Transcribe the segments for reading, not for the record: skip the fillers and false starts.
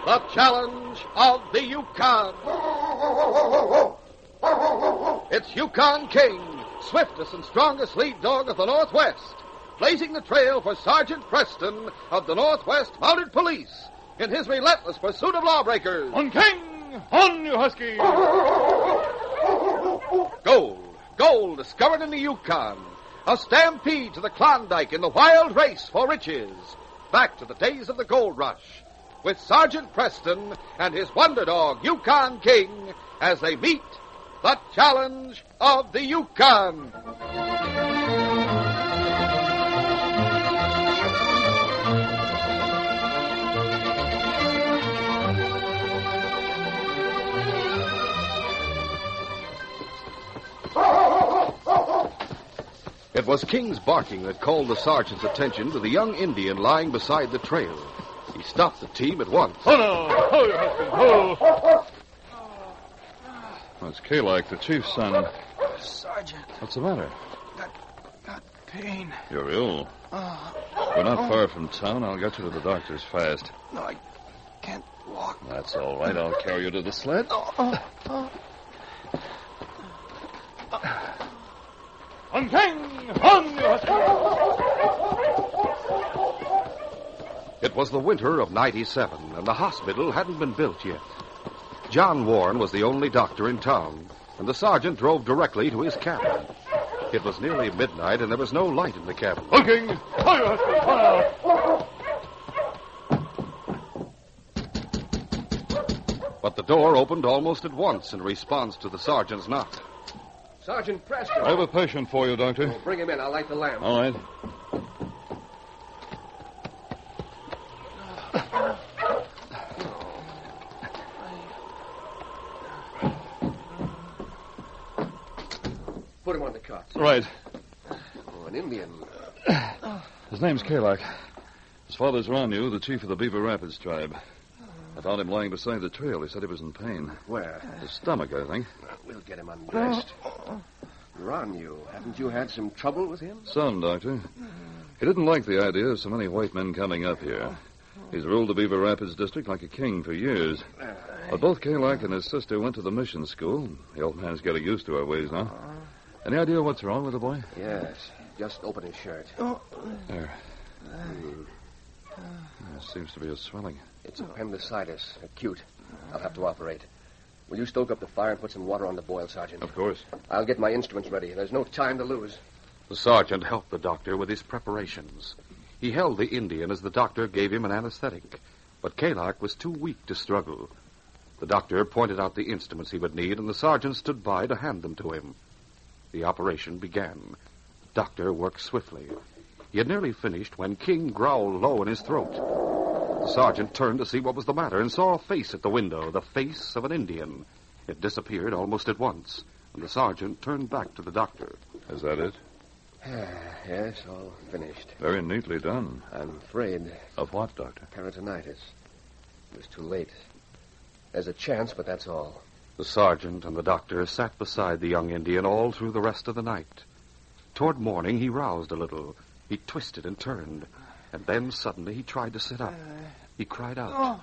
The challenge of the Yukon. It's Yukon King, swiftest and strongest lead dog of the Northwest, blazing the trail for Sergeant Preston of the Northwest Mounted Police in his relentless pursuit of lawbreakers. On King! On, you husky! Gold discovered in the Yukon. A stampede to the Klondike in the wild race for riches. Back to the days of the gold rush, with Sergeant Preston and his wonder dog, Yukon King, as they meet the challenge of the Yukon. It was King's barking that called the sergeant's attention to the young Indian lying beside the trail. He stopped the team at once. Oh, no! Oh, you husky! Oh! That's Kalak, the chief's son. Sergeant. What's the matter? Got pain. You're ill. We're not far from town. I'll get you to the doctor's fast. No, I can't walk. That's all right. I'll carry you to the sled. On King! On, you husky! It was the winter of '97, and the hospital hadn't been built yet. John Warren was the only doctor in town, and the sergeant drove directly to his cabin. It was nearly midnight, and there was no light in the cabin. On King! On, you husky! But the door opened almost at once in response to the sergeant's knock. Sergeant Preston. I have a patient for you, Doctor. Oh, bring him in. I'll light the lamp. All right. Put him on the cot. Right. Oh, an Indian. His name's Kalak. His father's Ranu, the chief of the Beaver Rapids tribe. I found him lying beside the trail. He said he was in pain. Where? His stomach, I think. We'll get him undressed. Ranu, haven't you had some trouble with him? Some, Doctor. He didn't like the idea of so many white men coming up here. He's ruled the Beaver Rapids district like a king for years. But both Kalak and his sister went to the mission school. The old man's getting used to our ways now. Any idea what's wrong with the boy? Yes. Just open his shirt. There. There seems to be a swelling. It's appendicitis, acute. I'll have to operate. Will you stoke up the fire and put some water on the boil, Sergeant? Of course. I'll get my instruments ready. There's no time to lose. The sergeant helped the doctor with his preparations. He held the Indian as the doctor gave him an anesthetic, but Kalak was too weak to struggle. The doctor pointed out the instruments he would need, and the sergeant stood by to hand them to him. The operation began. The doctor worked swiftly. He had nearly finished when King growled low in his throat. The sergeant turned to see what was the matter and saw a face at the window, the face of an Indian. It disappeared almost at once, and the sergeant turned back to the doctor. Is that it? Yes, all finished. Very neatly done. I'm afraid. Of what, Doctor? Peritonitis. It was too late. There's a chance, but that's all. The sergeant and the doctor sat beside the young Indian all through the rest of the night. Toward morning, he roused a little. He twisted and turned. And then suddenly he tried to sit up. He cried out.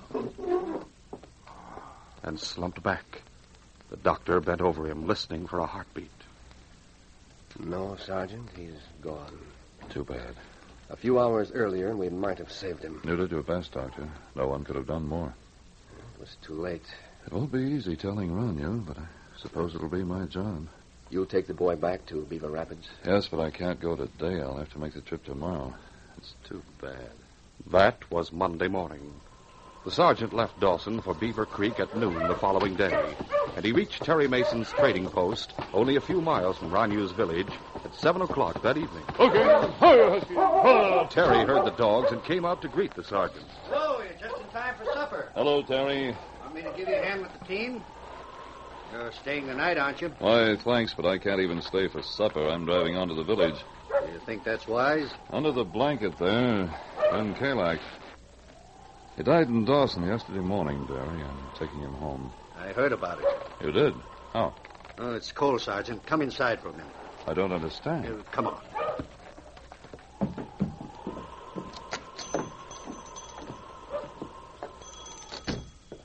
And slumped back. The doctor bent over him, listening for a heartbeat. No, Sergeant, he's gone. Too bad. A few hours earlier, and we might have saved him. You did your best, Doctor. No one could have done more. It was too late. It won't be easy telling Ranu, but I suppose it'll be my job. You'll take the boy back to Beaver Rapids? Yes, but I can't go today. I'll have to make the trip tomorrow. It's too bad. That was Monday morning. The sergeant left Dawson for Beaver Creek at noon the following day, and he reached Terry Mason's trading post only a few miles from Ranu's village at 7 o'clock that evening. Okay. Hi, Husky. Terry heard the dogs and came out to greet the sergeant. So, you're just in time for supper. Hello, Terry. Want me to give you a hand with the team? You're staying the night, aren't you? Why, thanks, but I can't even stay for supper. I'm driving on to the village. Do you think that's wise? Under the blanket there, Ben Kalak. He died in Dawson yesterday morning, Terry. I'm taking him home. I heard about it. You did? How? Oh, it's cold, Sergeant. Come inside for a minute. I don't understand. Come on.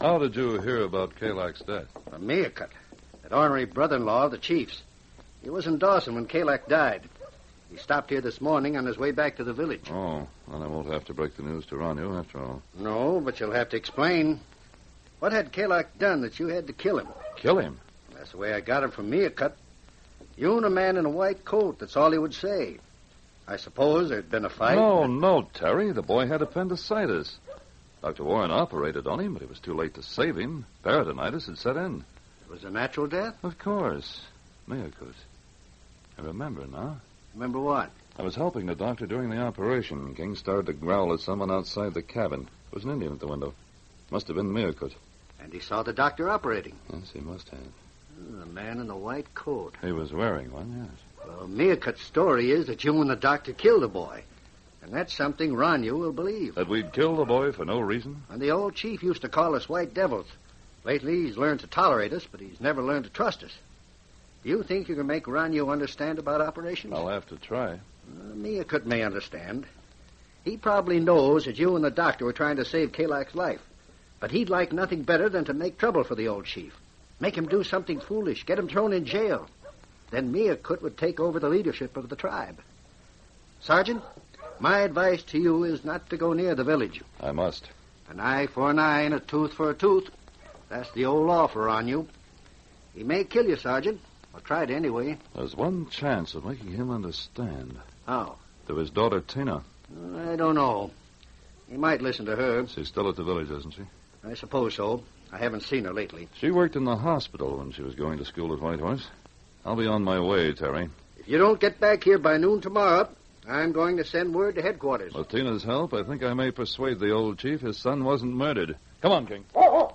How did you hear about Kalak's death? A Meerkat, that ornery brother-in-law of the chief's. He was in Dawson when Kalak died. He stopped here this morning on his way back to the village. Oh, then I won't have to break the news to Ranyu after all. No, but you'll have to explain. What had Kalak done that you had to kill him? Kill him? That's the way I got him from Meerkat. You and a man in a white coat, that's all he would say. I suppose there'd been a fight. No, Terry. The boy had appendicitis. Dr. Warren operated on him, but it was too late to save him. Peritonitis had set in. It was a natural death? Of course. Miyakut. I remember now. Remember what? I was helping the doctor during the operation. King started to growl at someone outside the cabin. There was an Indian at the window. Must have been Miyakut. And he saw the doctor operating. Yes, he must have. The man in the white coat. He was wearing one, yes. Well, Meerkat's story is that you and the doctor killed the boy. And that's something Ranyu will believe. That we'd killed the boy for no reason? And the old chief used to call us white devils. Lately, he's learned to tolerate us, but he's never learned to trust us. Do you think you can make Ranyu understand about operations? I'll have to try. Meerkat may understand. He probably knows that you and the doctor were trying to save Kalak's life. But he'd like nothing better than to make trouble for the old chief. Make him do something foolish, get him thrown in jail. Then Meerkat would take over the leadership of the tribe. Sergeant, my advice to you is not to go near the village. I must. An eye for an eye and a tooth for a tooth. That's the old law for Ranyu. He may kill you, Sergeant. Or try it anyway. There's one chance of making him understand. How? To his daughter, Tina. I don't know. He might listen to her. She's still at the village, isn't she? I suppose so. I haven't seen her lately. She worked in the hospital when she was going to school at Whitehorse. I'll be on my way, Terry. If you don't get back here by noon tomorrow, I'm going to send word to headquarters. With Tina's help, I think I may persuade the old chief his son wasn't murdered. Come on, King.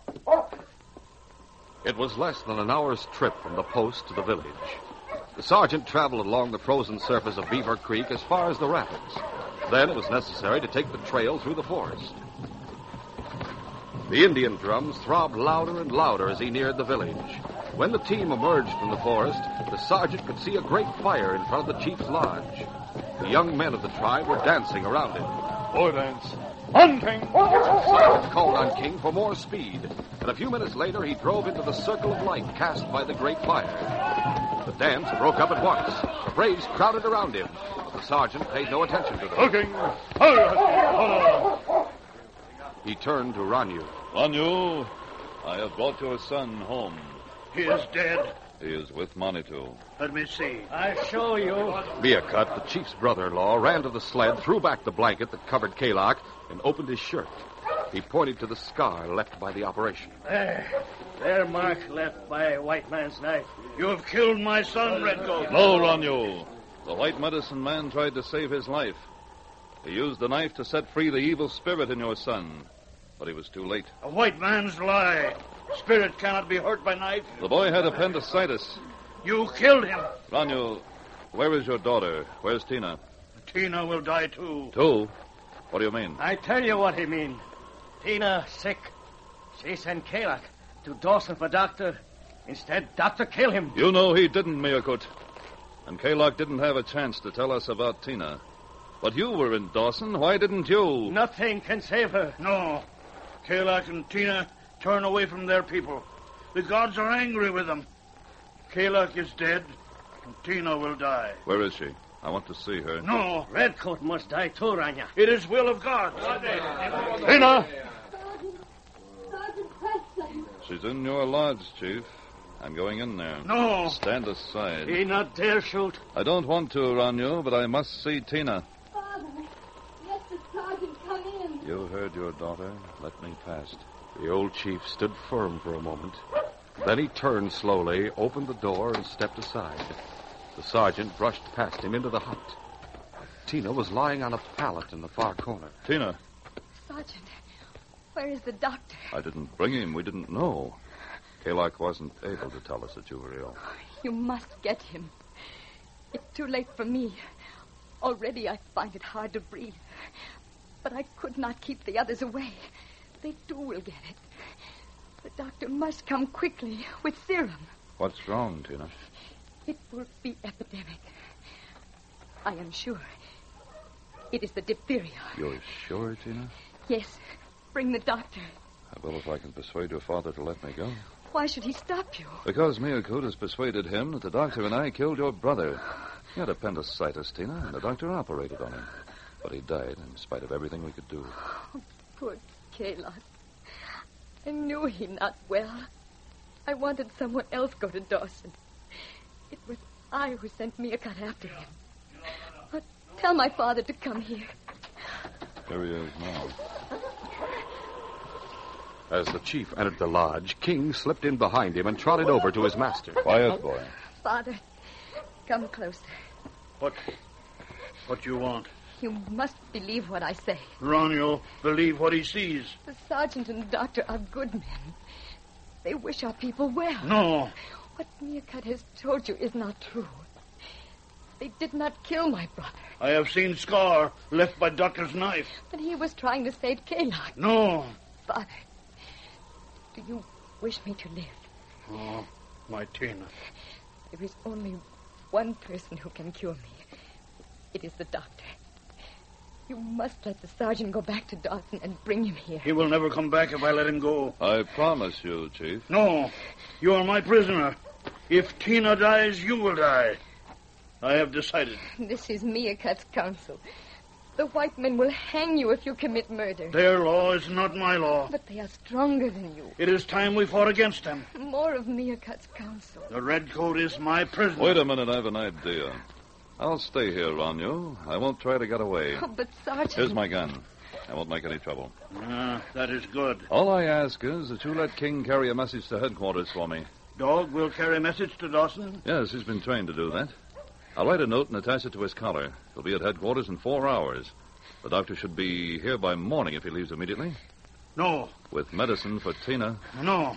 It was less than an hour's trip from the post to the village. The sergeant traveled along the frozen surface of Beaver Creek as far as the rapids. Then it was necessary to take the trail through the forest. The Indian drums throbbed louder and louder as he neared the village. When the team emerged from the forest, the sergeant could see a great fire in front of the chief's lodge. The young men of the tribe were dancing around it. Boy dance. On, King! The sergeant called on King for more speed, and a few minutes later he drove into the circle of light cast by the great fire. The dance broke up at once. The braves crowded around him. The sergeant paid no attention to them. King! He turned to Ranyu. Ranyu, I have brought your son home. He is dead. He is with Manitou. Let me see. I show you. Meerkat, the chief's brother-in-law, ran to the sled, threw back the blanket that covered Kalak, and opened his shirt. He pointed to the scar left by the operation. There, mark left by a white man's knife. You have killed my son, Red Goat. No, Ranyu. The white medicine man tried to save his life. He used the knife to set free the evil spirit in your son. But he was too late. A white man's lie. Spirit cannot be hurt by knife. The boy had appendicitis. You killed him. Ranyu, where is your daughter? Where's Tina? Tina will die, too. Two? What do you mean? I tell you what he mean. Tina sick. She sent Kalak to Dawson for doctor. Instead, doctor kill him. You know he didn't, Miyakut. And Kalak didn't have a chance to tell us about Tina. But you were in Dawson. Why didn't you? Nothing can save her. No. Kalak and Tina turn away from their people. The gods are angry with them. Kalak is dead, and Tina will die. Where is she? I want to see her. No. Redcoat must die too, Ranya. It is will of God. Tina! Sergeant Preston. She's in your lodge, Chief. I'm going in there. No. Stand aside. He not dare shoot. I don't want to, Ranyu, but I must see Tina. Father, let the sergeant come in. You heard your daughter. Let me past. The old chief stood firm for a moment. Then he turned slowly, opened the door, and stepped aside. The sergeant brushed past him into the hut. Tina was lying on a pallet in the far corner. Tina, Sergeant, where is the doctor? I didn't bring him. We didn't know. Kalak wasn't able to tell us that you were ill. You must get him. It's too late for me. Already I find it hard to breathe. But I could not keep the others away. They too will get it. The doctor must come quickly with serum. What's wrong, Tina? It will be epidemic. I am sure. It is the diphtheria. You're sure, Tina? Yes. Bring the doctor. I will if I can persuade your father to let me go. Why should he stop you? Because Miyakut has persuaded him that the doctor and I killed your brother. He had appendicitis, Tina, and the doctor operated on him. But he died in spite of everything we could do. Oh, poor Kalak. I knew he not well. I wanted someone else go to Dawson. It was I who sent Miyakut after him. But tell my father to come here. Here he is now. As the chief entered the lodge, King slipped in behind him and trotted over to his master. Quiet, boy. Father, come closer. What you want? You must believe what I say. Ronyo, believe what he sees. The sergeant and the doctor are good men. They wish our people well. No. What Miyakut has told you is not true. They did not kill my brother. I have seen scar left by doctor's knife. But he was trying to save Kalak. No. Father, do you wish me to live? Oh, my Tina. There is only one person who can cure me. It is the doctor. You must let the sergeant go back to Dawson and bring him here. He will never come back if I let him go. I promise you, Chief. No. You are my prisoner. If Tina dies, you will die. I have decided. This is Miyakut's counsel. The white men will hang you if you commit murder. Their law is not my law. But they are stronger than you. It is time we fought against them. More of Miyakut's counsel. The redcoat is my prisoner. Wait a minute, I have an idea. I'll stay here, Ronyo. I won't try to get away. Oh, but Sergeant... Here's my gun. I won't make any trouble. That is good. All I ask is that you let King carry a message to headquarters for me. Dog will carry a message to Dawson? Yes, he's been trained to do that. I'll write a note and attach it to his collar. He'll be at headquarters in 4 hours. The doctor should be here by morning if he leaves immediately. No. With medicine for Tina. No,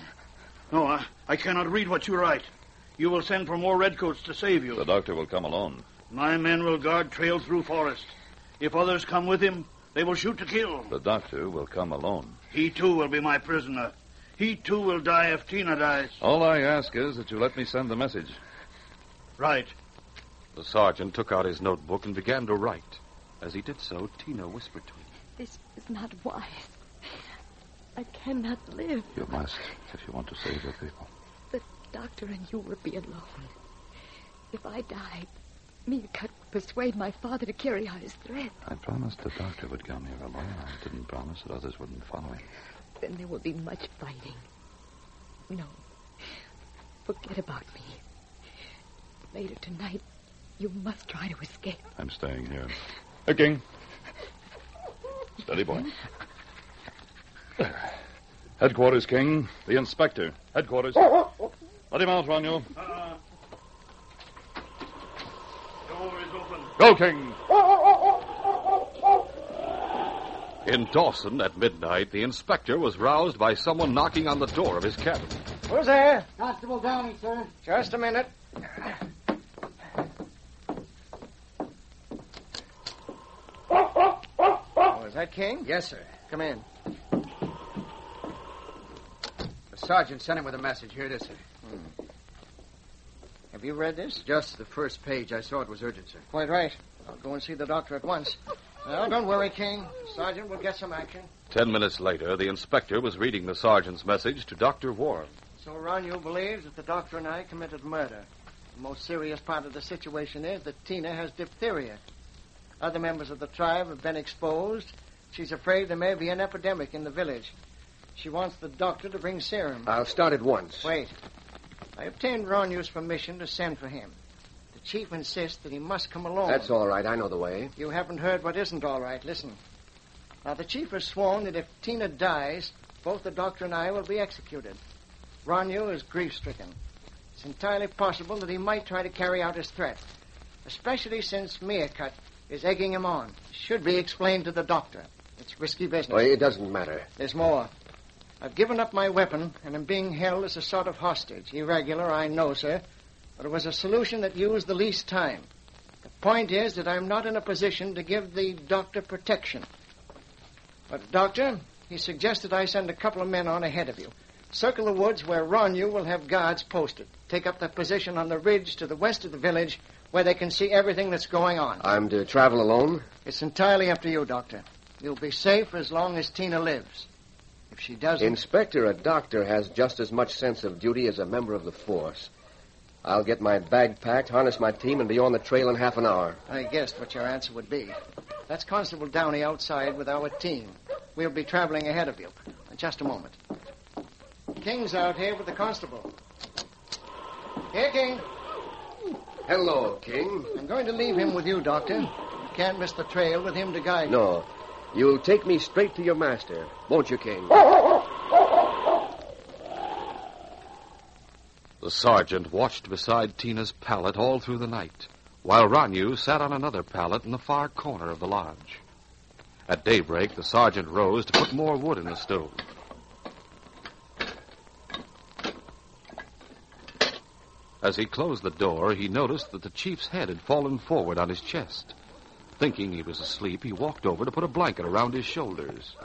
I cannot read what you write. You will send for more redcoats to save you. The doctor will come alone. My men will guard trail through forest. If others come with him, they will shoot to kill. The doctor will come alone. He, too, will be my prisoner. He, too, will die if Tina dies. All I ask is that you let me send the message. Right. The sergeant took out his notebook and began to write. As he did so, Tina whispered to him. This is not wise. I cannot live. You must, if you want to save your people. The doctor and you will be alone. If I died, Miyakut would persuade my father to carry out his threat. I promised the doctor would come here alone. I didn't promise that others wouldn't follow him. Then there will be much fighting. No. Forget about me. Later tonight, you must try to escape. I'm staying here. Hey, King. Steady, boy. There. Headquarters, King. The inspector. Headquarters. Let him out, Ronyo. Door is open. Go, King. In Dawson at midnight, the inspector was roused by someone knocking on the door of his cabin. Who's there? Constable Downey, sir. Just a minute. Oh, is that King? Yes, sir. Come in. The sergeant sent him with a message. Here it is, sir. Have you read this? Just the first page. I saw it was urgent, sir. Quite right. I'll go and see the doctor at once. Well, don't worry, King. Sergeant will get some action. 10 minutes later, the inspector was reading the sergeant's message to Dr. Warren. So Ronyo believes that the doctor and I committed murder. The most serious part of the situation is that Tina has diphtheria. Other members of the tribe have been exposed. She's afraid there may be an epidemic in the village. She wants the doctor to bring serum. I'll start at once. Wait. I obtained Ronyo's permission to send for him. The chief insists that he must come along. That's all right. I know the way. You haven't heard what isn't all right. Listen. Now, the chief has sworn that if Tina dies, both the doctor and I will be executed. Ronyo is grief-stricken. It's entirely possible that he might try to carry out his threat, especially since Miyakut is egging him on. It should be explained to the doctor. It's risky business. Well, it doesn't matter. There's more. I've given up my weapon and am being held as a sort of hostage. Irregular, I know, sir, but it was a solution that used the least time. The point is that I'm not in a position to give the doctor protection. But, Doctor, he suggested I send a couple of men on ahead of you. Circle the woods where Ronyo will have guards posted. Take up that position on the ridge to the west of the village where they can see everything that's going on. I'm to travel alone? It's entirely up to you, Doctor. You'll be safe as long as Tina lives. If she doesn't... Inspector, a doctor has just as much sense of duty as a member of the force. I'll get my bag packed, harness my team, and be on the trail in half an hour. I guessed what your answer would be. That's Constable Downey outside with our team. We'll be traveling ahead of you. In just a moment. King's out here with the constable. Here, King. Hello, King. I'm going to leave him with you, Doctor. You can't miss the trail with him to guide you. No. You'll take me straight to your master, won't you, King? The sergeant watched beside Tina's pallet all through the night, while Ranyu sat on another pallet in the far corner of the lodge. At daybreak, the sergeant rose to put more wood in the stove. As he closed the door, he noticed that the chief's head had fallen forward on his chest. Thinking he was asleep, he walked over to put a blanket around his shoulders.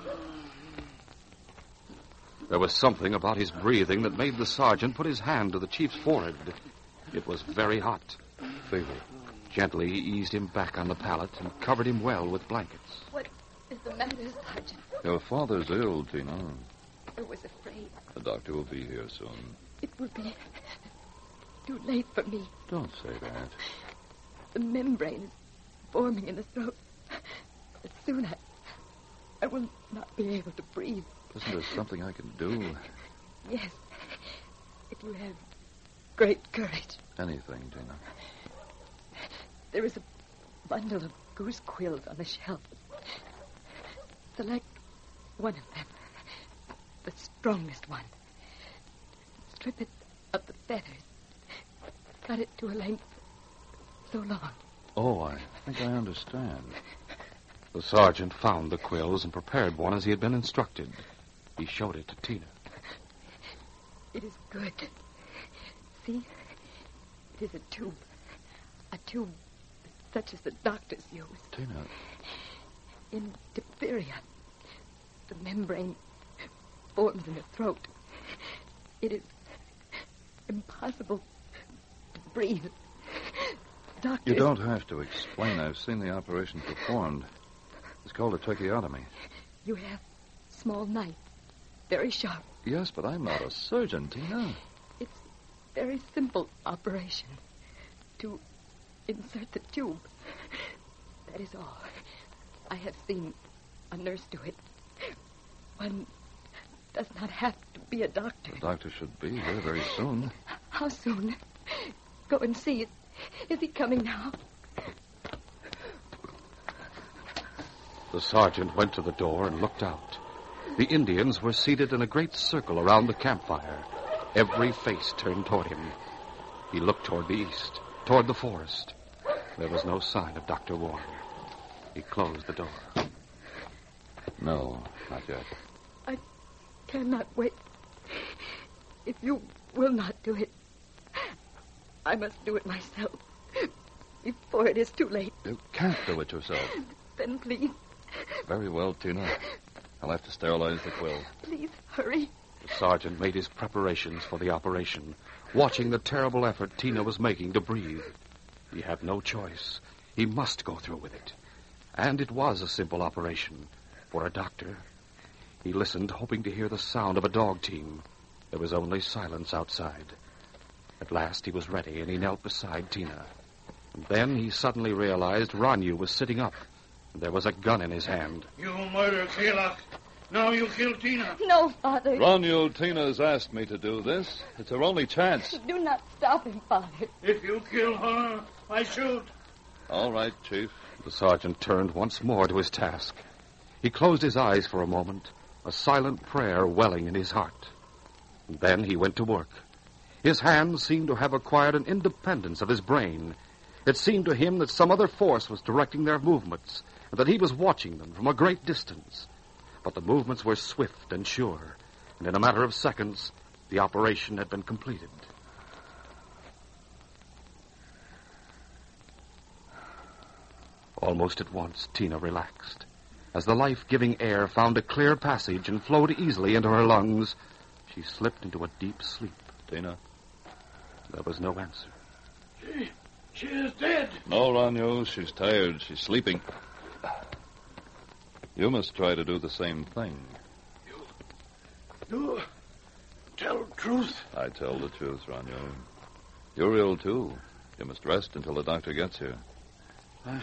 There was something about his breathing that made the sergeant put his hand to the chief's forehead. It was very hot. Fever. Gently, he eased him back on the pallet and covered him well with blankets. What is the matter, Sergeant? Your father's ill, Tina. I was afraid. The doctor will be here soon. It will be too late for me. Don't say that. The membrane is forming in the throat. As soon as I will not be able to breathe. Isn't there something I can do? Yes. If you have great courage. Anything, Tina. There is a bundle of goose quills on the shelf. Select one of them. The strongest one. Strip it of the feathers. Cut it to a length so long. Oh, I think I understand. The sergeant found the quills and prepared one as he had been instructed. He showed it to Tina. It is good. See? It is a tube. A tube such as the doctors use. Tina. In diphtheria, the membrane forms in the throat. It is impossible to breathe. Doctors... You don't have to explain. I've seen the operation performed. It's called a tracheotomy. You have small knife. Very sharp. Yes, but I'm not a surgeon, Tina. It's a very simple operation. To insert the tube. That is all. I have seen a nurse do it. One does not have to be a doctor. The doctor should be here very soon. How soon? Go and see. Is he coming now? The sergeant went to the door and looked out. The Indians were seated in a great circle around the campfire. Every face turned toward him. He looked toward the east, toward the forest. There was no sign of Dr. Warren. He closed the door. No, not yet. I cannot wait. If you will not do it, I must do it myself. Before it is too late. You can't do it yourself. Then please. Very well, Tina. I'll have to sterilize the quill. Please, hurry. The sergeant made his preparations for the operation, watching the terrible effort Tina was making to breathe. He had no choice. He must go through with it. And it was a simple operation for a doctor. He listened, hoping to hear the sound of a dog team. There was only silence outside. At last he was ready, and he knelt beside Tina. And then he suddenly realized Ranyu was sitting up, and there was a gun in his hand. You murder Kalak. Now you kill Tina. No, Father. Ranyu, Tina's asked me to do this. It's her only chance. Do not stop him, Father. If you kill her, I shoot. All right, Chief. The sergeant turned once more to his task. He closed his eyes for a moment, a silent prayer welling in his heart. And then he went to work. His hands seemed to have acquired an independence of his brain. It seemed to him that some other force was directing their movements, and that he was watching them from a great distance. But the movements were swift and sure, and in a matter of seconds, the operation had been completed. Almost at once, Tina relaxed. As the life-giving air found a clear passage and flowed easily into her lungs, she slipped into a deep sleep. Tina? There was no answer. She is dead. No, Ranyu. She's tired. She's sleeping. You must try to do the same thing. You tell truth. I tell the truth, Ranyo. You're ill, too. You must rest until the doctor gets here. I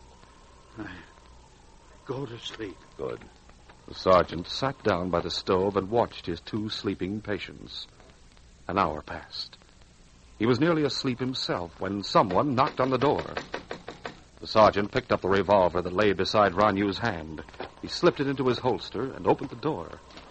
go to sleep. Good. The sergeant sat down by the stove and watched his 2 sleeping patients. An hour passed. He was nearly asleep himself when someone knocked on the door. The sergeant picked up the revolver that lay beside Ranyu's hand. He slipped it into his holster and opened the door.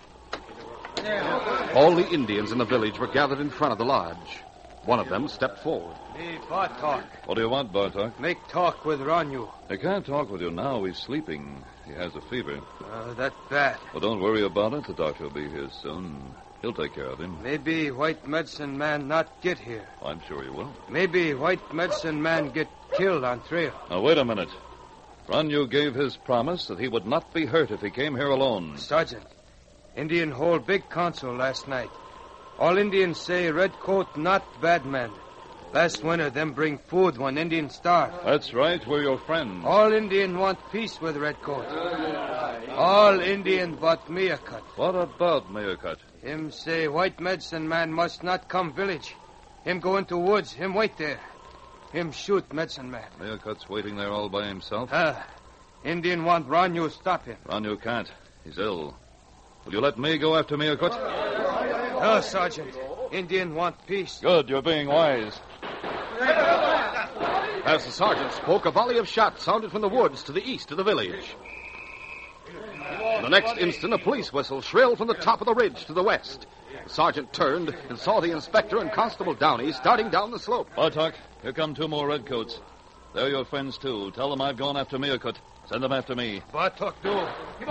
All the Indians in the village were gathered in front of the lodge. One of them stepped forward. Me, Bartok. What do you want, Bartok? Make talk with Ranyu. I can't talk with you now. He's sleeping. He has a fever. That bad. Well, don't worry about it. The doctor will be here soon. He'll take care of him. Maybe white medicine man not get here. I'm sure he will. Maybe white medicine man get killed on trail. Now, wait a minute. Ranyu gave his promise that he would not be hurt if he came here alone. Sergeant, Indian hold big council last night. All Indians say red coat not bad man. Last winter, them bring food when Indians starve. That's right. We're your friends. All Indian want peace with red coat. All Indian but Meerkat. What about Meerkat? Him say white medicine man must not come village. Him go into woods. Him wait there. Him shoot medicine man. Meerkat's waiting there all by himself? Indian want Ranyu stop him. Ranyu can't. He's ill. Will you let me go after Meerkat? No, Sergeant. Indian want peace. Good. You're being wise. As the sergeant spoke, a volley of shots sounded from the woods to the east of the village. In the next instant, a police whistle shrilled from the top of the ridge to the west. The sergeant turned and saw the inspector and Constable Downey starting down the slope. Bartok, here come 2 more redcoats. They're your friends, too. Tell them I've gone after Meerkat. Send them after me. Bartok, do.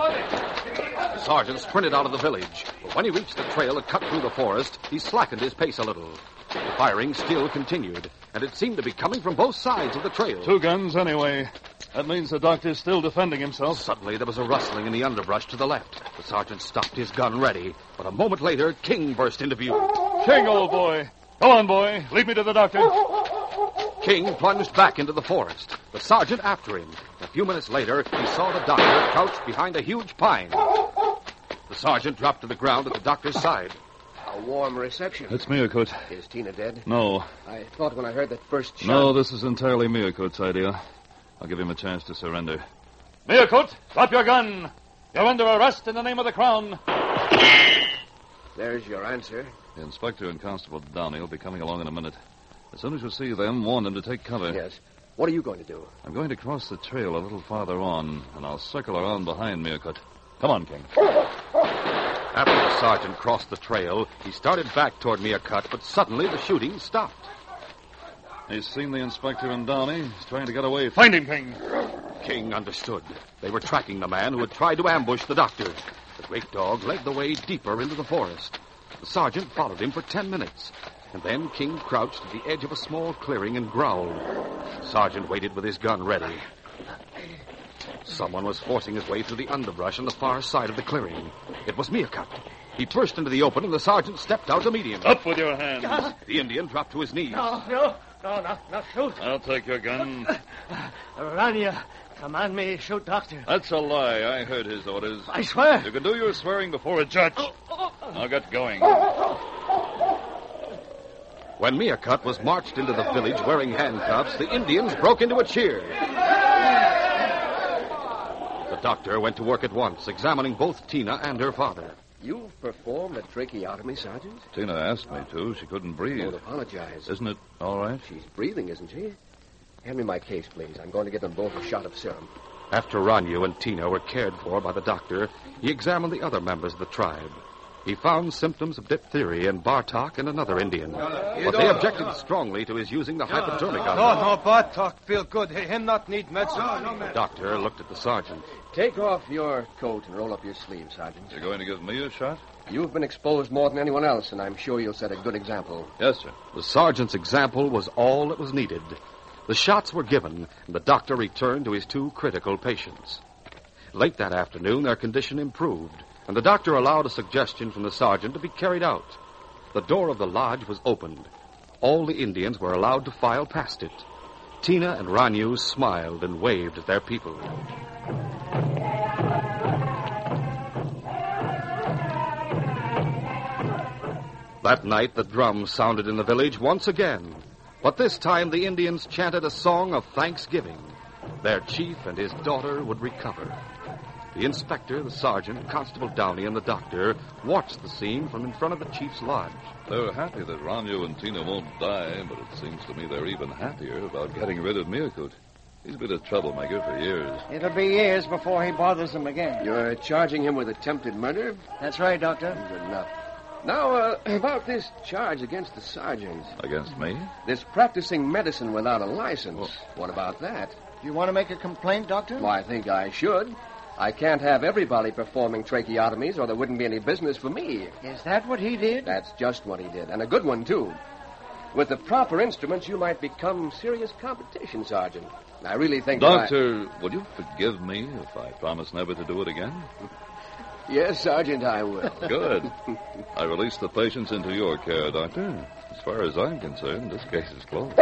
The sergeant sprinted out of the village. But when he reached the trail that cut through the forest, he slackened his pace a little. The firing still continued, and it seemed to be coming from both sides of the trail. 2 guns, anyway. That means the doctor's still defending himself. Suddenly, there was a rustling in the underbrush to the left. The sergeant stopped his gun ready, but a moment later, King burst into view. King, old boy. Go on, boy. Lead me to the doctor. King plunged back into the forest, the sergeant after him. A few minutes later, he saw the doctor crouched behind a huge pine. The sergeant dropped to the ground at the doctor's side. A warm reception. It's Meerkat. Is Tina dead? No. I thought when I heard that first shot... No, this is entirely Meerkat's idea. I'll give him a chance to surrender. Meerkat, drop your gun. You're under arrest in the name of the Crown. There's your answer. The inspector and Constable Downey will be coming along in a minute. As soon as you see them, warn them to take cover. Yes. What are you going to do? I'm going to cross the trail a little farther on, and I'll circle around behind Meerkat. Come on, King. After the sergeant crossed the trail, he started back toward Meerkat, but suddenly the shooting stopped. He's seen the inspector and Downey. He's trying to get away. Find him, King. King understood. They were tracking the man who had tried to ambush the doctor. The great dog led the way deeper into the forest. The sergeant followed him for 10 minutes. And then King crouched at the edge of a small clearing and growled. The sergeant waited with his gun ready. Someone was forcing his way through the underbrush on the far side of the clearing. It was Meerkat. He burst into the open, and the sergeant stepped out to meet him. Up with your hands. The Indian dropped to his knees. No, not shoot. I'll take your gun. Rania, command me shoot doctor. That's a lie. I heard his orders. I swear. You can do your swearing before a judge. Now get going. When Meerkat was marched into the village wearing handcuffs, the Indians broke into a cheer. The doctor went to work at once, examining both Tina and her father. You've performed a tracheotomy, Sergeant? Tina asked me to. She couldn't breathe. Don't apologize. Isn't it all right? She's breathing, isn't she? Hand me my case, please. I'm going to give them both a shot of serum. After Ranyu and Tina were cared for by the doctor, he examined the other members of the tribe. He found symptoms of diphtheria in Bartok and another Indian. But they objected strongly to his using the hypodermic on them. No, Bartok feel good. Him not need medicine. The doctor looked at the sergeant. Take off your coat and roll up your sleeve, Sergeant. You're going to give me a shot? You've been exposed more than anyone else, and I'm sure you'll set a good example. Yes, sir. The sergeant's example was all that was needed. The shots were given, and the doctor returned to his 2 critical patients. Late that afternoon, their condition improved, and the doctor allowed a suggestion from the sergeant to be carried out. The door of the lodge was opened. All the Indians were allowed to file past it. Tina and Ranyu smiled and waved at their people. That night, the drums sounded in the village once again. But this time, the Indians chanted a song of thanksgiving. Their chief and his daughter would recover. The inspector, the sergeant, Constable Downey, and the doctor watched the scene from in front of the chief's lodge. They're happy that Romeo and Tina won't die, but it seems to me they're even happier about getting rid of Mirkut. He's been a troublemaker for years. It'll be years before he bothers them again. You're charging him with attempted murder? That's right, Doctor. Good enough. Now, about this charge against the sergeant. Against me? This practicing medicine without a license. Oh. What about that? Do you want to make a complaint, Doctor? Well, I think I should. I can't have everybody performing tracheotomies, or there wouldn't be any business for me. Is that what he did? That's just what he did, and a good one, too. With the proper instruments, you might become serious competition, Sergeant. I really think Doctor, would you forgive me if I promise never to do it again? Yes, Sergeant, I will. Good. I release the patients into your care, Doctor. As far as I'm concerned, this case is closed.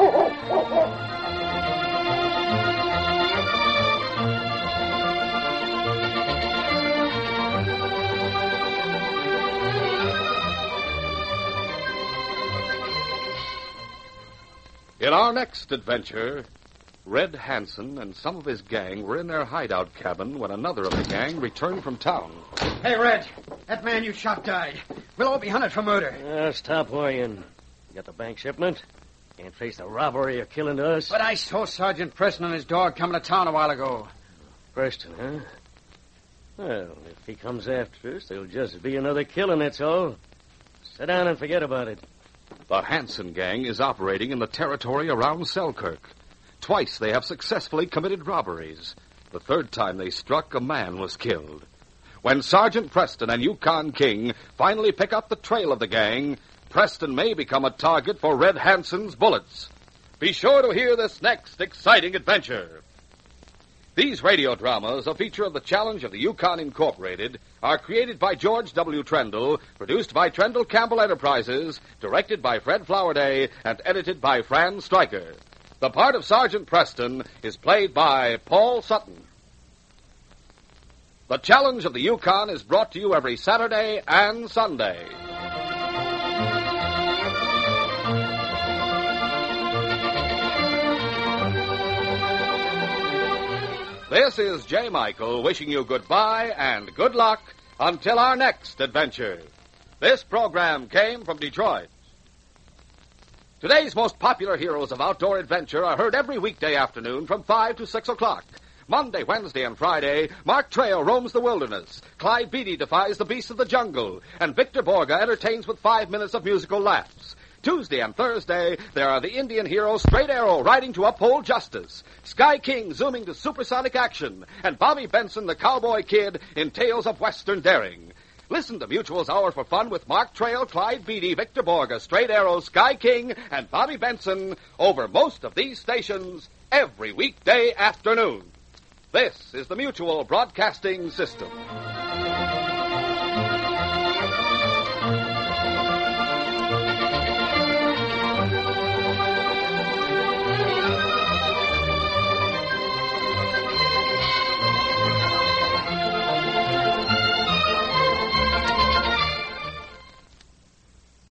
In our next adventure, Red Hansen and some of his gang were in their hideout cabin when another of the gang returned from town. Hey, Red, that man you shot died. We'll all be hunted for murder. Stop worrying. You got the bank shipment? Can't face the robbery or killing to us. But I saw Sergeant Preston and his dog coming to town a while ago. Preston, huh? Well, if he comes after us, there'll just be another killing, that's all. Sit down and forget about it. The Hansen gang is operating in the territory around Selkirk. Twice they have successfully committed robberies. The third time they struck, a man was killed. When Sergeant Preston and Yukon King finally pick up the trail of the gang, Preston may become a target for Red Hansen's bullets. Be sure to hear this next exciting adventure. These radio dramas, a feature of the Challenge of the Yukon Incorporated, are created by George W. Trendle, produced by Trendle Campbell Enterprises, directed by Fred Flowerday, and edited by Fran Stryker. The part of Sergeant Preston is played by Paul Sutton. The Challenge of the Yukon is brought to you every Saturday and Sunday. This is J. Michael wishing you goodbye and good luck until our next adventure. This program came from Detroit. Today's most popular heroes of outdoor adventure are heard every weekday afternoon from 5 to 6 o'clock. Monday, Wednesday, and Friday, Mark Trail roams the wilderness. Clyde Beatty defies the beasts of the jungle. And Victor Borga entertains with 5 minutes of musical laughs. Tuesday and Thursday, there are the Indian hero Straight Arrow riding to uphold justice, Sky King zooming to supersonic action, and Bobby Benson, the cowboy kid, in tales of western daring. Listen to Mutual's Hour for Fun with Mark Trail, Clyde Beatty, Victor Borga, Straight Arrow, Sky King, and Bobby Benson over most of these stations every weekday afternoon. This is the Mutual Broadcasting System.